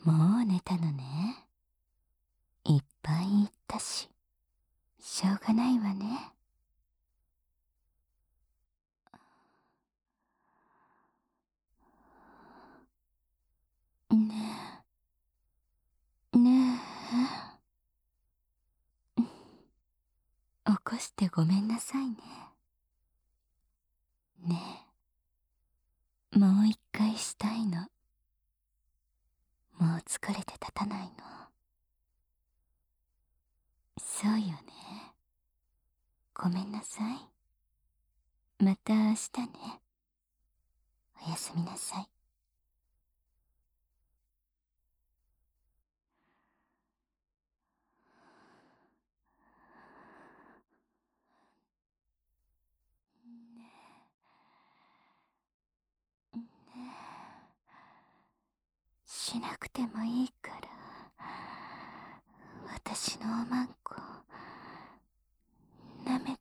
もう寝たのね。いっぱい言ったし、しょうがないわね。ねえ、ねえ。起こしてごめんなさいね。ねえ、もう一回したいの。もう疲れて立たないの。そうよね。ごめんなさい。また明日ね。おやすみなさい。しなくてもいいから、私のおまんこ舐めて。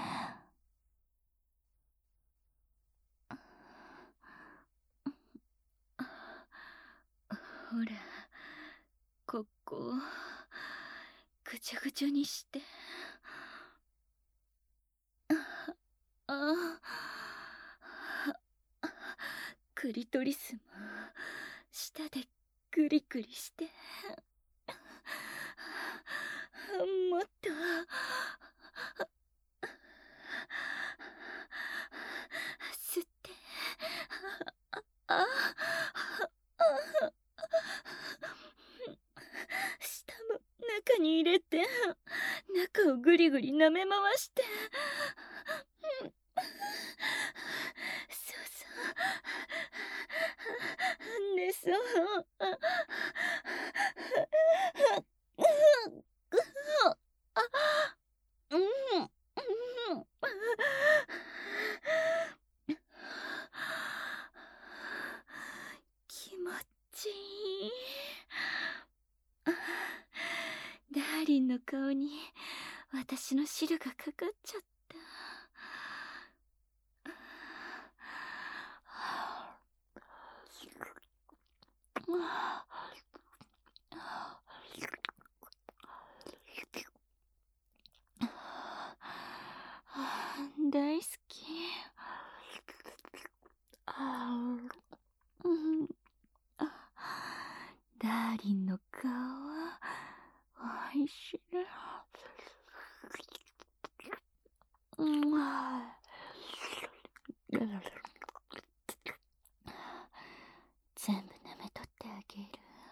ほら、ここぐちゃぐちゃにして。ああ、クリトリスも舌でグリグリして。もっと吸って。あ舌も中に入れて、中をグリグリ舐め回して。そうそうね、そううん。気持ちいい。ダーリンの顔に私の汁がかかっちゃった。大好き。ダーリンの顔はおいしい。全部舐めとってあげる。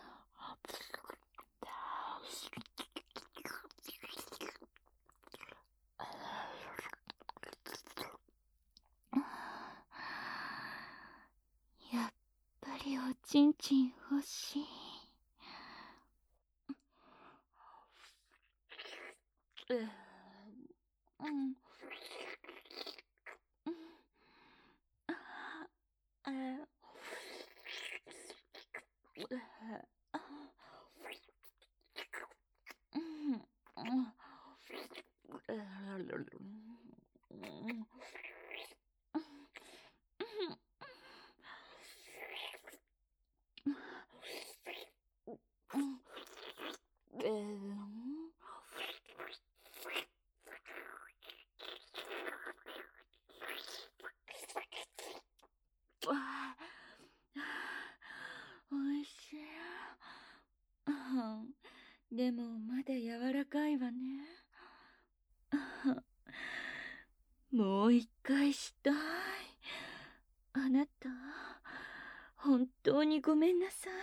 やっぱりおちんちん欲しい。おいしい。でもまだ柔らかいわね。もう一回したい。あなた、本当にごめんなさい。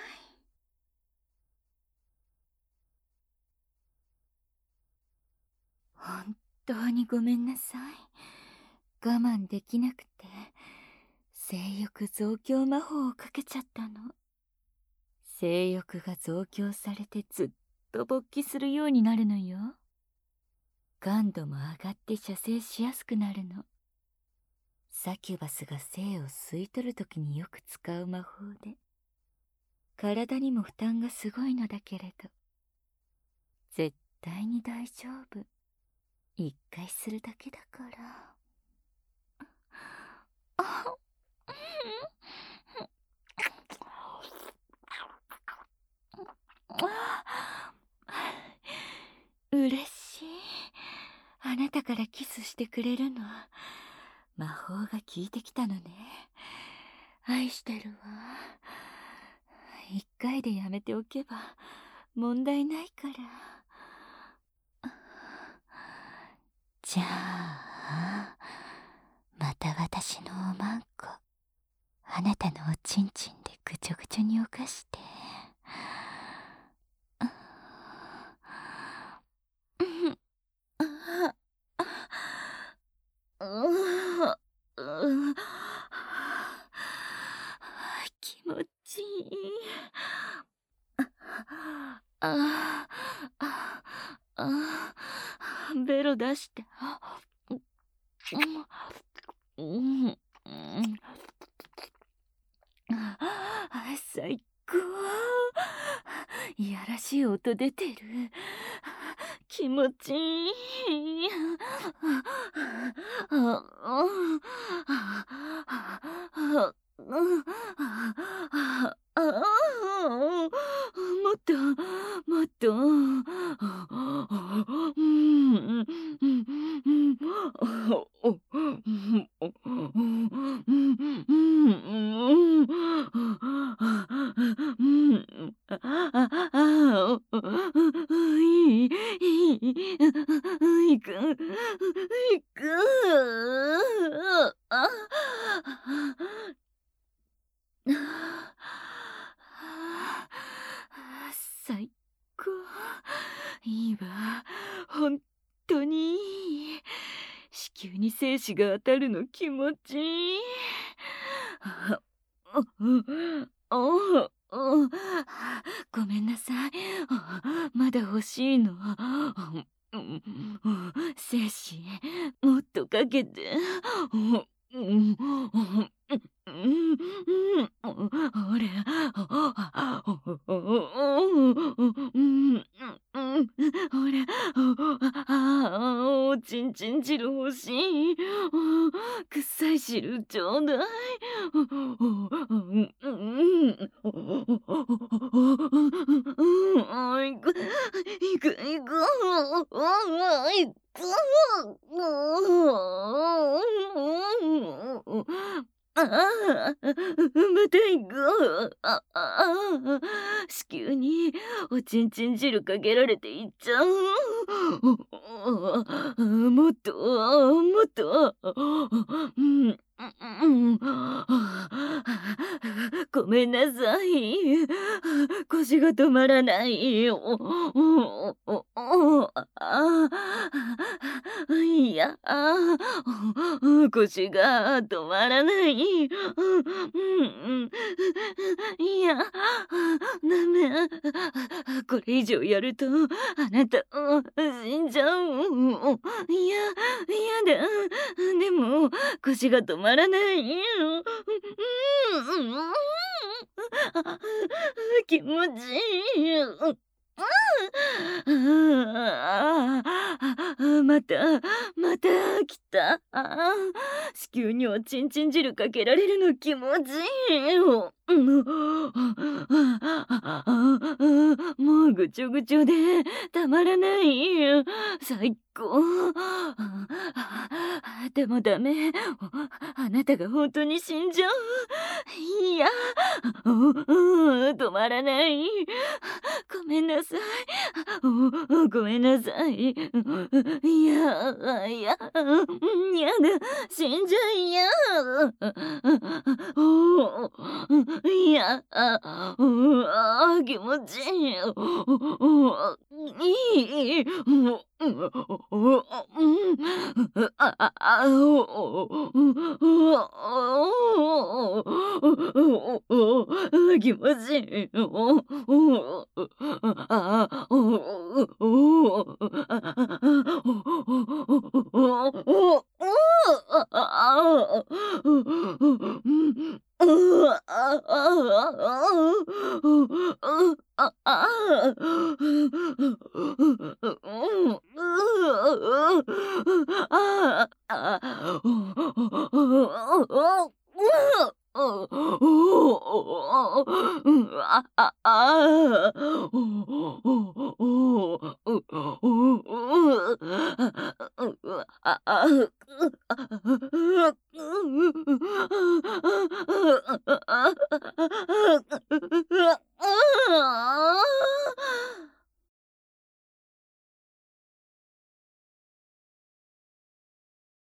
本当にごめんなさい。我慢できなくて、性欲増強魔法をかけちゃったの。性欲が増強されてずっと勃起するようになるのよ。感度も上がって射精しやすくなるの。サキュバスが精を吸い取るときによく使う魔法で、体にも負担がすごいのだけれど、絶対に大丈夫。一回するだけだから。 たからキスしてくれるの。魔法が効いてきたのね。愛してるわ。一回でやめておけば問題ないから。じゃあまた私のおまんこあなたのおちんちんでぐちょぐちょに犯して。気持ちいい。ベロ出して。最高。いやらしい音出てる。気持ちいい。もっともっと。いく。最高。いいわ。本当にいい。子宮に精子が当たるの気持ちいい。ごめんなさい。まだ欲しいの。精子もっとかけて。ほれ。ほら。おちんちん汁欲しい。臭い汁ちょうだい。いく。また行こう。子宮におちんちん汁かけられていっちゃう。もっともっと。ごめんなさい。腰が止まらない。いや、腰が止まらない。いや、ダメ。これ以上やるとあなた死んじゃう。いや、やだ。でも腰が止まらない。気持ちいい。また来た。子宮におちんちん汁かけられるの気持ちいいよ。もうぐちょぐちょでたまらない。最高。でもダメ。あなたが本当に死んじゃう。いや、止まらない。ごめんなさい。ごめんなさい。いや、やだ。死んじゃいや。いや、気持ちいい。いい。気持ちいい。